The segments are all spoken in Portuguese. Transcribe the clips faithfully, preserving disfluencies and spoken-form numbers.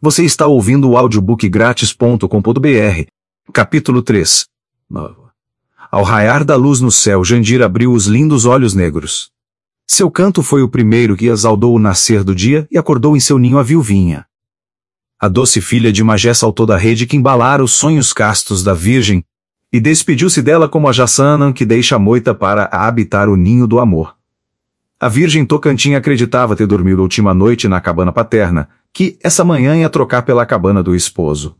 Você está ouvindo o audiobook grátis ponto com ponto br. Capítulo três. Ao raiar da luz no céu, Jandira abriu os lindos olhos negros. Seu canto foi o primeiro que exaldou o nascer do dia e acordou em seu ninho a viuvinha. A doce filha de Magé saltou da rede que embalara os sonhos castos da virgem e despediu-se dela como a Jassanã que deixa a moita para habitar o ninho do amor. A virgem Tocantim acreditava ter dormido a última noite na cabana paterna, que essa manhã ia trocar pela cabana do esposo.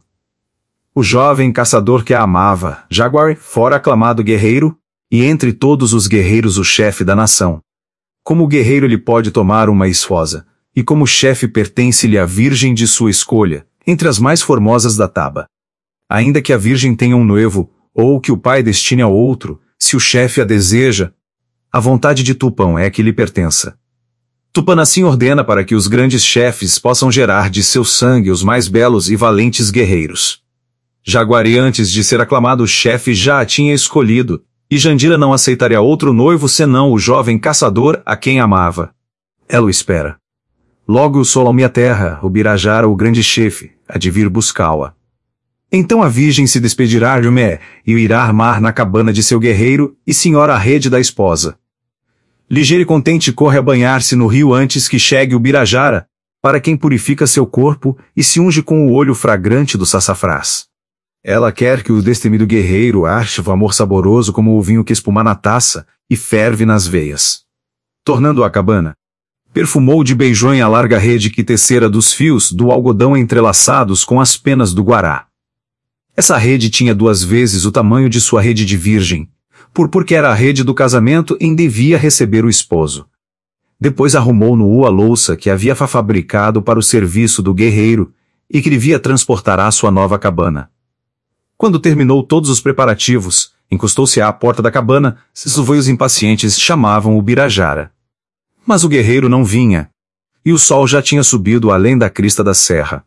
O jovem caçador que a amava, Jaguar, fora aclamado guerreiro, e entre todos os guerreiros o chefe da nação. Como guerreiro ele pode tomar uma esposa, e como chefe pertence-lhe a virgem de sua escolha, entre as mais formosas da Taba. Ainda que a virgem tenha um noivo, ou que o pai destine a outro, se o chefe a deseja, a vontade de Tupã é que lhe pertença. Tupã assim ordena para que os grandes chefes possam gerar de seu sangue os mais belos e valentes guerreiros. Jaguari, antes de ser aclamado chefe, já a tinha escolhido, e Jandira não aceitaria outro noivo senão o jovem caçador a quem amava. Ela o espera. Logo o sol alme a terra, o Birajara, o grande chefe, há de vir buscá-la. Então a virgem se despedirá de Mé e o irá armar na cabana de seu guerreiro e senhora a rede da esposa. Ligeiro e contente corre a banhar-se no rio antes que chegue o Birajara, para quem purifica seu corpo e se unge com o olho fragrante do sassafrás. Ela quer que o destemido guerreiro ache o amor saboroso como o vinho que espuma na taça e ferve nas veias. Tornando à cabana, perfumou de beijões a larga rede que tecera dos fios do algodão entrelaçados com as penas do guará. Essa rede tinha duas vezes o tamanho de sua rede de virgem, por porque era a rede do casamento em devia receber o esposo. Depois arrumou no U a louça que havia fabricado para o serviço do guerreiro e que devia transportar à sua nova cabana. Quando terminou todos os preparativos, encostou-se à porta da cabana, seus voios impacientes chamavam o Birajara. Mas o guerreiro não vinha, e o sol já tinha subido além da crista da serra.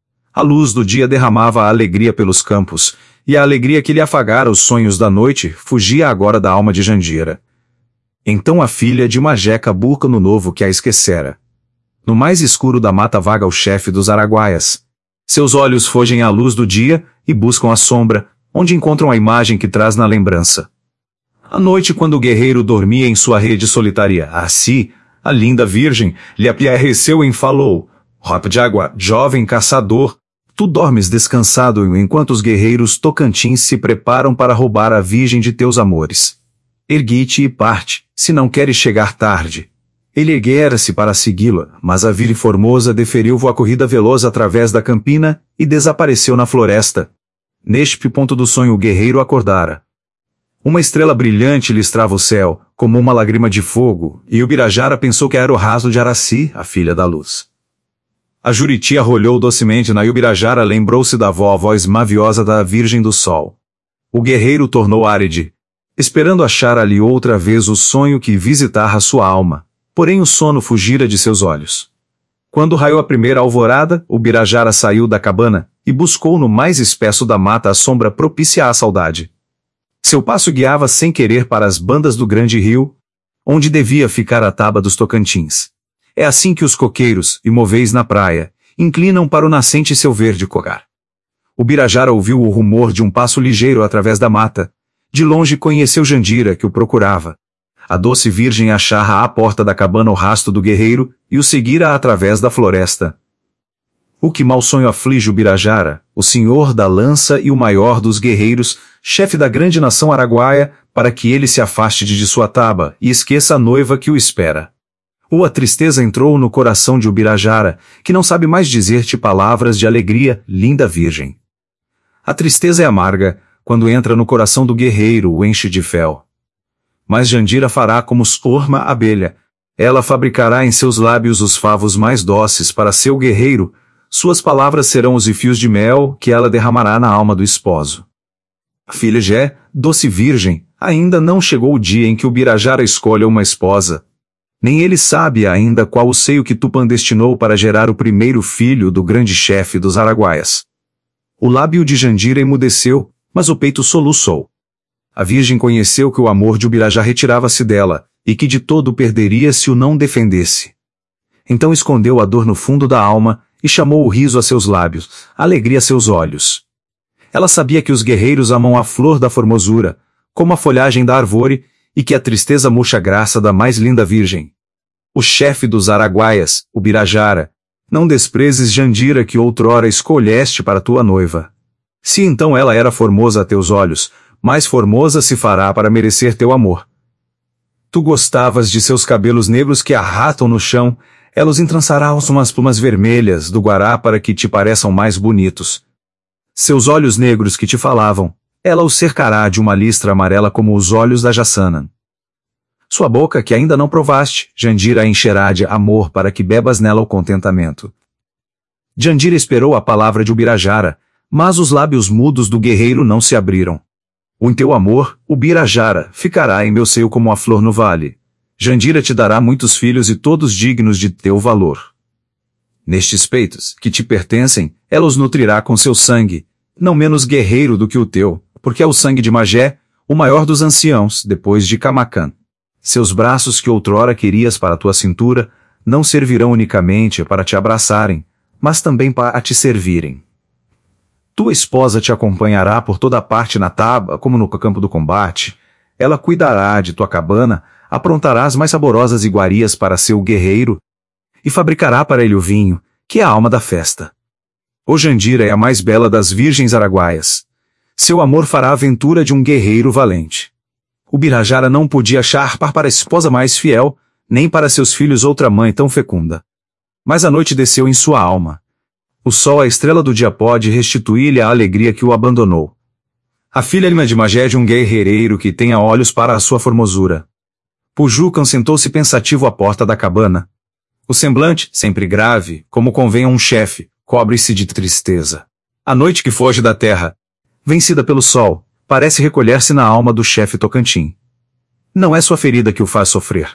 A luz do dia derramava a alegria pelos campos, e a alegria que lhe afagara os sonhos da noite fugia agora da alma de Jandira. Então a filha de Magé cabuca no novo que a esquecera. No mais escuro da mata vaga o chefe dos araguaias. Seus olhos fogem à luz do dia e buscam a sombra, onde encontram a imagem que traz na lembrança. À noite, quando o guerreiro dormia em sua rede solitária, assim, a linda virgem lhe apareceu e falou: Rapa de água, jovem caçador, tu dormes descansado enquanto os guerreiros Tocantins se preparam para roubar a virgem de teus amores. Ergue-te e parte, se não queres chegar tarde. Ele erguera-se para segui-la, mas a Virgem Formosa deferiu a corrida veloz através da campina e desapareceu na floresta. Neste ponto do sonho o guerreiro acordara. Uma estrela brilhante listrava o céu, como uma lágrima de fogo, e o Birajara pensou que era o rastro de Araci, a filha da luz. A Juriti arrolhou docemente na Ubirajara, lembrou-se da avó, a voz maviosa da Virgem do Sol. O guerreiro tornou áride, esperando achar ali outra vez o sonho que visitara sua alma, porém o sono fugira de seus olhos. Quando raiou a primeira alvorada, o Birajara saiu da cabana e buscou no mais espesso da mata a sombra propícia à saudade. Seu passo guiava sem querer para as bandas do grande rio, onde devia ficar a taba dos Tocantins. É assim que os coqueiros, imóveis na praia, inclinam para o nascente seu verde cocar. O Birajara ouviu o rumor de um passo ligeiro através da mata. De longe conheceu Jandira, que o procurava. A doce virgem achara à porta da cabana o rastro do guerreiro e o seguira através da floresta. O que mau sonho aflige o Birajara, o senhor da lança e o maior dos guerreiros, chefe da grande nação araguaia, para que ele se afaste de sua taba e esqueça a noiva que o espera. Ou a tristeza entrou no coração de Ubirajara, que não sabe mais dizer-te palavras de alegria, linda virgem. A tristeza é amarga, quando entra no coração do guerreiro, o enche de fel. Mas Jandira fará como Sorma abelha. Ela fabricará em seus lábios os favos mais doces para seu guerreiro. Suas palavras serão os fios de mel que ela derramará na alma do esposo. A filha Jé, doce virgem, ainda não chegou o dia em que o Birajara escolha uma esposa. Nem ele sabe ainda qual o seio que Tupã destinou para gerar o primeiro filho do grande chefe dos araguaias. O lábio de Jandira emudeceu, mas o peito soluçou. A virgem conheceu que o amor de Ubirajá retirava-se dela, e que de todo perderia se o não defendesse. Então escondeu a dor no fundo da alma, e chamou o riso a seus lábios, a alegria a seus olhos. Ela sabia que os guerreiros amam a flor da formosura, como a folhagem da árvore, e que a tristeza murcha a graça da mais linda virgem. O chefe dos araguaias, o Birajara, não desprezes Jandira que outrora escolheste para tua noiva. Se então ela era formosa a teus olhos, mais formosa se fará para merecer teu amor. Tu gostavas de seus cabelos negros que arratam no chão, ela os entrançará com umas plumas vermelhas do guará para que te pareçam mais bonitos. Seus olhos negros que te falavam, ela os cercará de uma listra amarela como os olhos da Jaçanã. Sua boca que ainda não provaste, Jandira a encherá de amor para que bebas nela o contentamento. Jandira esperou a palavra de Ubirajara, mas os lábios mudos do guerreiro não se abriram. O em teu amor, o Birajara, ficará em meu seio como a flor no vale. Jandira te dará muitos filhos e todos dignos de teu valor. Nestes peitos, que te pertencem, ela os nutrirá com seu sangue, não menos guerreiro do que o teu, porque é o sangue de Magé, o maior dos anciãos, depois de Camacan. Seus braços que outrora querias para tua cintura, não servirão unicamente para te abraçarem, mas também para te servirem. Tua esposa te acompanhará por toda parte na taba, como no campo do combate. Ela cuidará de tua cabana, aprontará as mais saborosas iguarias para seu guerreiro, e fabricará para ele o vinho, que é a alma da festa. O Jandira é a mais bela das virgens araguaias. Seu amor fará a aventura de um guerreiro valente. O Birajara não podia achar par para a esposa mais fiel, nem para seus filhos outra mãe tão fecunda. Mas a noite desceu em sua alma. O sol, a estrela do dia, pode restituir-lhe a alegria que o abandonou. A filha de Magé é de um guerreiro que tenha olhos para a sua formosura. Pujucan sentou-se pensativo à porta da cabana. O semblante, sempre grave, como convém a um chefe, cobre-se de tristeza. A noite que foge da terra, vencida pelo sol, parece recolher-se na alma do chefe Tocantim. Não é sua ferida que o faz sofrer.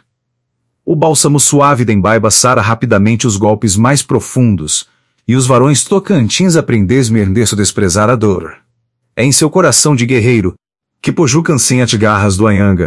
O bálsamo suave da embaiba sara rapidamente os golpes mais profundos, e os varões Tocantins aprendem a desprezar a dor. É em seu coração de guerreiro, que Pujucan sente garras do Anhanga.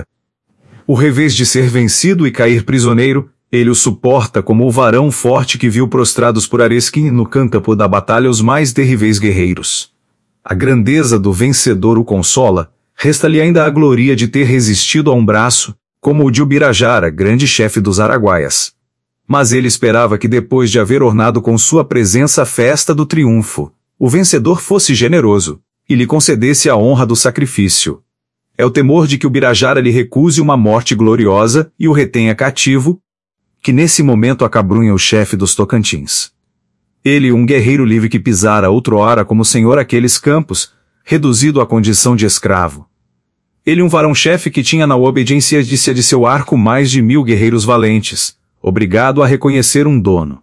O revés de ser vencido e cair prisioneiro, ele o suporta como o varão forte que viu prostrados por Aresquim no campo da batalha os mais terríveis guerreiros. A grandeza do vencedor o consola, resta-lhe ainda a gloria de ter resistido a um braço, como o de Ubirajara, grande chefe dos araguaias. Mas ele esperava que depois de haver ornado com sua presença a festa do triunfo, o vencedor fosse generoso, e lhe concedesse a honra do sacrifício. É o temor de que o Birajara lhe recuse uma morte gloriosa e o retenha cativo, que nesse momento acabrunha o chefe dos Tocantins. Ele, um guerreiro livre que pisara outrora como senhor aqueles campos, reduzido à condição de escravo. Ele, um varão-chefe que tinha na obediência de seu arco mais de mil guerreiros valentes, obrigado a reconhecer um dono.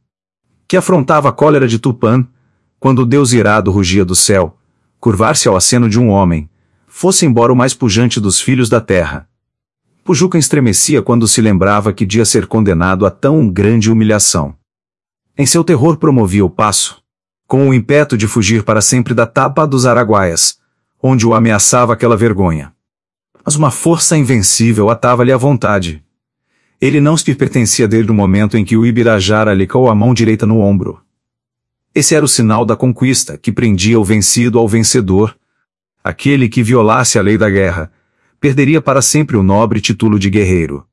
Que afrontava a cólera de Tupã, quando o Deus irado rugia do céu, curvar-se ao aceno de um homem, fosse embora o mais pujante dos filhos da terra. Pujucan estremecia quando se lembrava que dia ser condenado a tão grande humilhação. Em seu terror promovia o passo, com o ímpeto de fugir para sempre da tapa dos araguaias, onde o ameaçava aquela vergonha. Mas uma força invencível atava-lhe a vontade. Ele não se pertencia desde o momento em que o Ibirajara lhe caiu a mão direita no ombro. Esse era o sinal da conquista, que prendia o vencido ao vencedor. Aquele que violasse a lei da guerra, perderia para sempre o nobre título de guerreiro.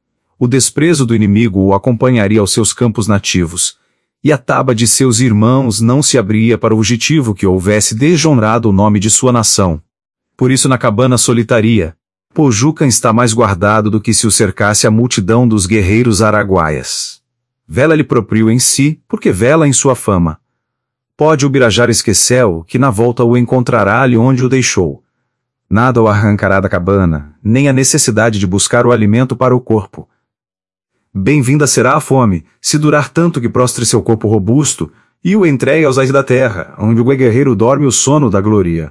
O desprezo do inimigo o acompanharia aos seus campos nativos, e a taba de seus irmãos não se abria para o fugitivo que houvesse desonrado o nome de sua nação. Por isso na cabana solitaria, Pujucan está mais guardado do que se o cercasse a multidão dos guerreiros araguaias. Vela-lhe próprio em si, porque vela em sua fama. Pode o Birajara esqueceu, que na volta o encontrará ali onde o deixou. Nada o arrancará da cabana, nem a necessidade de buscar o alimento para o corpo. Bem-vinda será a fome, se durar tanto que prostre seu corpo robusto, e o entregue aos ais da terra, onde o guerreiro dorme o sono da gloria.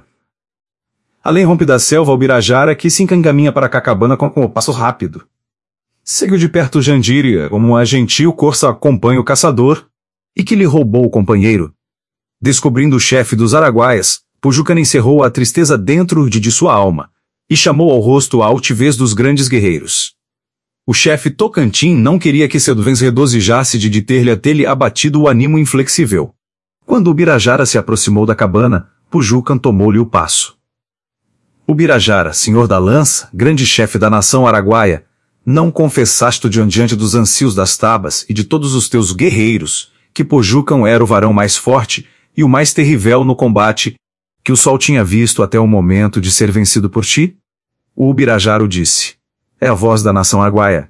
Além rompe da selva o Birajara, que se encaminha para a cabana com, com o passo rápido. Seguiu de perto Jandira, como uma gentil corça acompanha o caçador, e que lhe roubou o companheiro. Descobrindo o chefe dos araguaias, Pujucan encerrou a tristeza dentro de, de sua alma, e chamou ao rosto a altivez dos grandes guerreiros. O chefe Tocantins não queria que seu vez regozijasse de ter-lhe a ter-lhe abatido o ânimo inflexível. Quando o Birajara se aproximou da cabana, Pojucan tomou-lhe o passo. O Birajara, senhor da lança, grande chefe da nação araguaia, não confessaste diante dos ancios das tabas e de todos os teus guerreiros, que Pojucan era o varão mais forte e o mais terrível no combate, que o sol tinha visto até o momento de ser vencido por ti? O Birajara disse. É a voz da nação araguaia.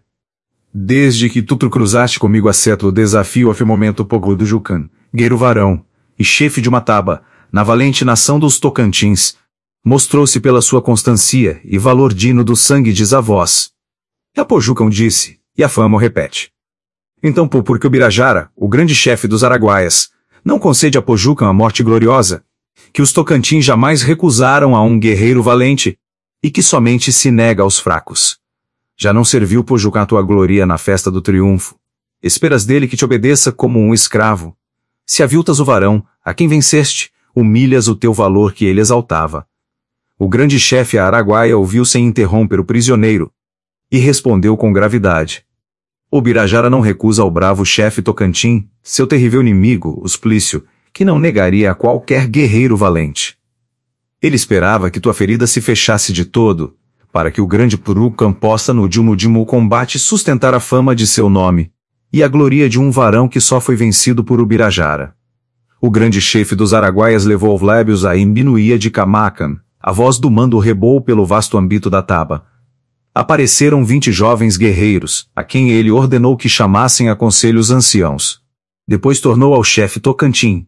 Desde que tu cruzaste comigo a seta o desafio ao momento Pogo do Jucan, guerreiro varão, e chefe de uma taba, na valente nação dos Tocantins, mostrou-se pela sua constância e valor digno do sangue de avós. E a Pojucan disse, e a fama o repete. Então por porque o Birajara, o grande chefe dos araguaias, não concede a Pojucan a morte gloriosa, que os Tocantins jamais recusaram a um guerreiro valente, e que somente se nega aos fracos. Já não serviu Pojucan a tua glória na festa do triunfo. Esperas dele que te obedeça como um escravo. Se aviltas o varão, a quem venceste, humilhas o teu valor que ele exaltava. O grande chefe araguaia ouviu sem interromper o prisioneiro, e respondeu com gravidade. O Birajara não recusa ao bravo chefe Tocantins, seu terrível inimigo, o Splício, que não negaria a qualquer guerreiro valente. Ele esperava que tua ferida se fechasse de todo, para que o grande Pojucan possa no último combate sustentar a fama de seu nome, e a glória de um varão que só foi vencido por Ubirajara. O grande chefe dos araguaias levou aos lábios a imbinuía de Camacan, a voz do mando rebou pelo vasto âmbito da taba. Apareceram vinte jovens guerreiros, a quem ele ordenou que chamassem a conselho os anciãos. Depois tornou ao chefe Tocantins.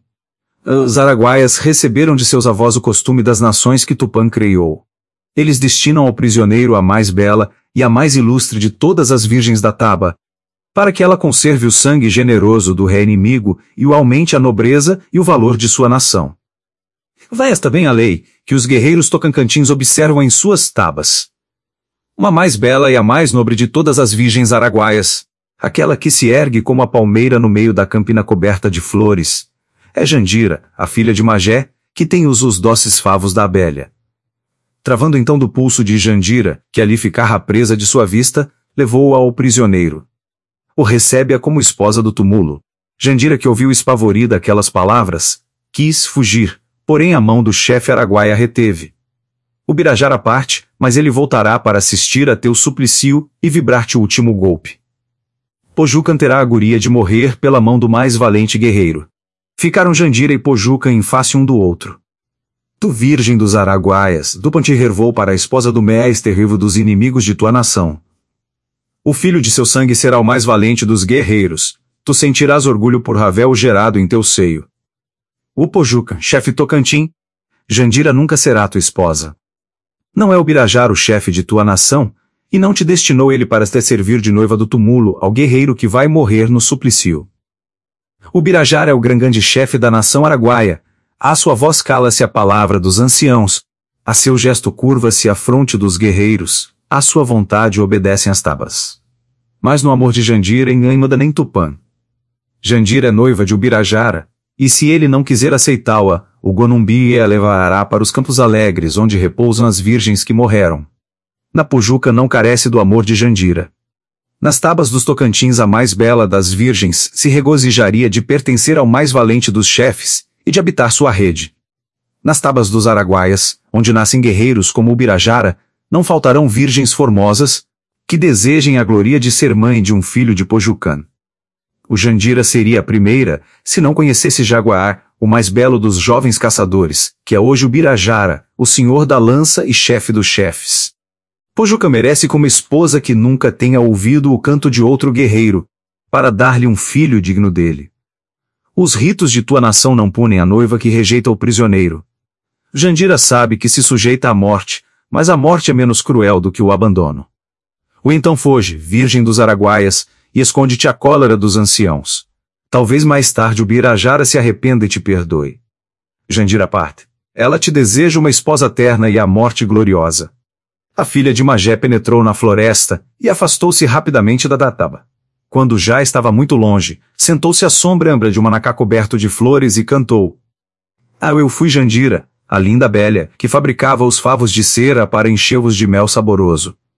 Os araguaias receberam de seus avós o costume das nações que Tupã criou. Eles destinam ao prisioneiro a mais bela e a mais ilustre de todas as virgens da taba, para que ela conserve o sangue generoso do rei inimigo e o aumente a nobreza e o valor de sua nação. Vai esta bem a lei, que os guerreiros tocantins observam em suas tabas. Uma mais bela e a mais nobre de todas as virgens araguaias, aquela que se ergue como a palmeira no meio da campina coberta de flores, é Jandira, a filha de Magé, que tem os, os doces favos da abelha. Travando então do pulso de Jandira, que ali ficara presa de sua vista, levou-a ao prisioneiro. O recebe-a como esposa do túmulo. Jandira, que ouviu espavorida aquelas palavras, quis fugir, porém a mão do chefe araguaia reteve. O Birajara parte, mas ele voltará para assistir a teu suplicio e vibrar-te o último golpe. Pojucan terá a guria de morrer pela mão do mais valente guerreiro. Ficaram Jandira e Pojucan em face um do outro. Tu virgem dos araguaias, Tupã te reservou para a esposa do mais terrível dos inimigos de tua nação. O filho de seu sangue será o mais valente dos guerreiros, tu sentirás orgulho por Ravel gerado em teu seio. O Pojucan, chefe Tocantins, Jandira nunca será tua esposa. Não é o Birajara o chefe de tua nação, e não te destinou ele para te servir de noiva do túmulo ao guerreiro que vai morrer no suplicio. O Birajara é o grande chefe da nação araguaia, a sua voz cala-se a palavra dos anciãos, a seu gesto curva-se a fronte dos guerreiros, a sua vontade obedecem as tabas. Mas no amor de Jandira em Ânimada nem Tupã. Jandira é noiva de Ubirajara, e se ele não quiser aceitá-la, o Gonumbi a levará para os campos alegres onde repousam as virgens que morreram. Na Pojucan não carece do amor de Jandira. Nas tabas dos Tocantins a mais bela das virgens se regozijaria de pertencer ao mais valente dos chefes, e de habitar sua rede. Nas tabas dos araguaias, onde nascem guerreiros como o Birajara, não faltarão virgens formosas, que desejem a glória de ser mãe de um filho de Pojucan. O Jandira seria a primeira, se não conhecesse Jaguar, o mais belo dos jovens caçadores, que é hoje o Birajara, o senhor da lança e chefe dos chefes. Pojucan merece como esposa que nunca tenha ouvido o canto de outro guerreiro, para dar-lhe um filho digno dele. Os ritos de tua nação não punem a noiva que rejeita o prisioneiro. Jandira sabe que se sujeita à morte, mas a morte é menos cruel do que o abandono. Ou então foge, virgem dos araguaias, e esconde-te a cólera dos anciãos. Talvez mais tarde o Birajara se arrependa e te perdoe. Jandira parte. Ela te deseja uma esposa terna e a morte gloriosa. A filha de Magé penetrou na floresta, e afastou-se rapidamente da Databa. Quando já estava muito longe, sentou-se à sombra ampla de um manacá coberto de flores e cantou. Ah, eu fui Jandira, a linda abelha, que fabricava os favos de cera para encher-vos de mel saboroso.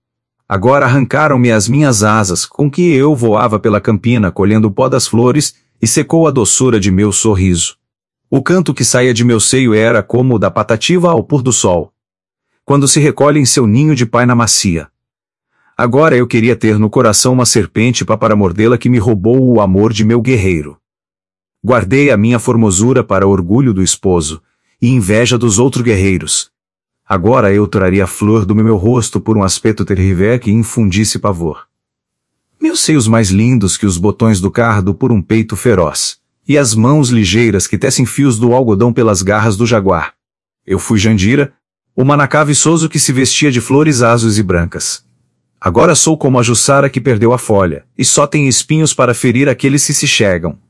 Agora arrancaram-me as minhas asas, com que eu voava pela campina colhendo o pó das flores, e secou a doçura de meu sorriso. O canto que saía de meu seio era como o da patativa ao pôr do sol, quando se recolhe em seu ninho de paina macia. Agora eu queria ter no coração uma serpente para mordê-la que me roubou o amor de meu guerreiro. Guardei a minha formosura para orgulho do esposo, e inveja dos outros guerreiros. Agora eu traria a flor do meu rosto por um aspecto terrível que infundisse pavor. Meus seios mais lindos que os botões do cardo por um peito feroz, e as mãos ligeiras que tecem fios do algodão pelas garras do jaguar. Eu fui Jandira, o manacá viçoso que se vestia de flores azuis e brancas. Agora sou como a juçara que perdeu a folha, e só tem espinhos para ferir aqueles que se chegam.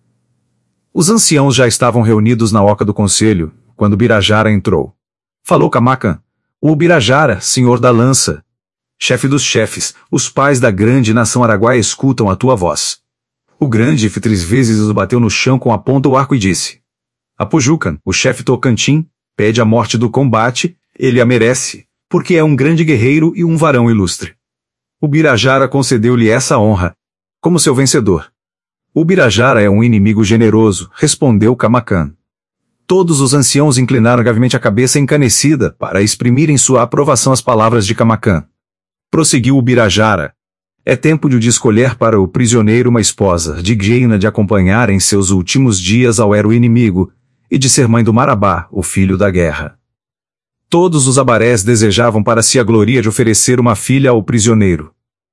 Os anciãos já estavam reunidos na oca do conselho, quando Birajara entrou. Falou Camacan, o Birajara, senhor da lança, chefe dos chefes, os pais da grande nação araguaia escutam a tua voz. O grande três vezes os bateu no chão com a ponta do arco e disse: Apojucan, o chefe Tocantim, pede a morte do combate, ele a merece, porque é um grande guerreiro e um varão ilustre. O Birajara concedeu-lhe essa honra, como seu vencedor. O Birajara é um inimigo generoso, respondeu Camacan. Todos os anciãos inclinaram gravemente a cabeça encanecida para exprimirem sua aprovação às palavras de Camacan. Prosseguiu o Birajara. É tempo de o de escolher para o prisioneiro uma esposa, digna de acompanhar em seus últimos dias ao héroe inimigo, e de ser mãe do Marabá, o filho da guerra. Todos os abarés desejavam para si a gloria de oferecer uma filha ao prisioneiro.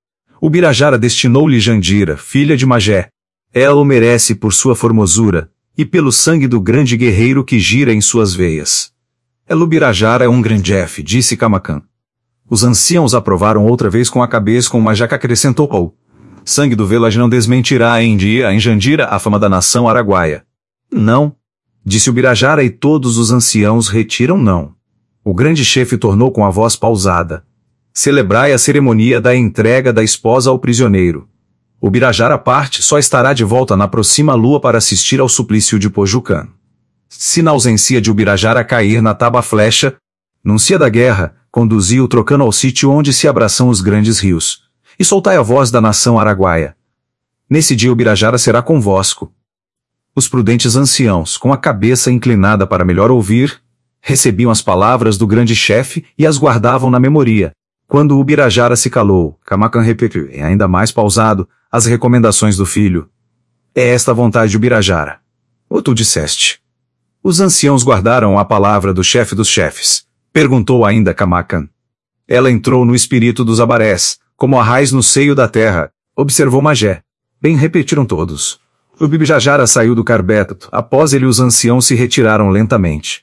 O Birajara destinou-lhe Jandira, filha de Magé. Ela o merece por sua formosura, e pelo sangue do grande guerreiro que gira em suas veias. El Birajara é um grande F, disse Camacan. Os anciãos aprovaram outra vez com a cabeça, com uma jaca acrescentou Paul. Sangue do Velaj não desmentirá em dia em Jandira a fama da nação araguaia. Não, disse o Birajara, e todos os anciãos retiram não. O grande chefe tornou com a voz pausada. Celebrai a cerimônia da entrega da esposa ao prisioneiro. O Birajara parte só estará de volta na próxima lua para assistir ao suplício de Pojucan. Se na ausência de o Birajara cair na tábua flecha, nuncia da guerra, conduzi-o trocando ao sítio onde se abraçam os grandes rios, e soltai a voz da nação araguaia. Nesse dia o Birajara será convosco. Os prudentes anciãos, com a cabeça inclinada para melhor ouvir, recebiam as palavras do grande chefe e as guardavam na memoria. Quando o Birajara se calou, Camacan repetiu, ainda mais pausado, as recomendações do filho. É esta a vontade de Birajara. Ou tu disseste? Os anciãos guardaram a palavra do chefe dos chefes. Perguntou ainda Camacan. Ela entrou no espírito dos abarés, como a raiz no seio da terra, observou Magé. Bem repetiram todos. O Birajara saiu do carbeto, após ele os anciãos se retiraram lentamente.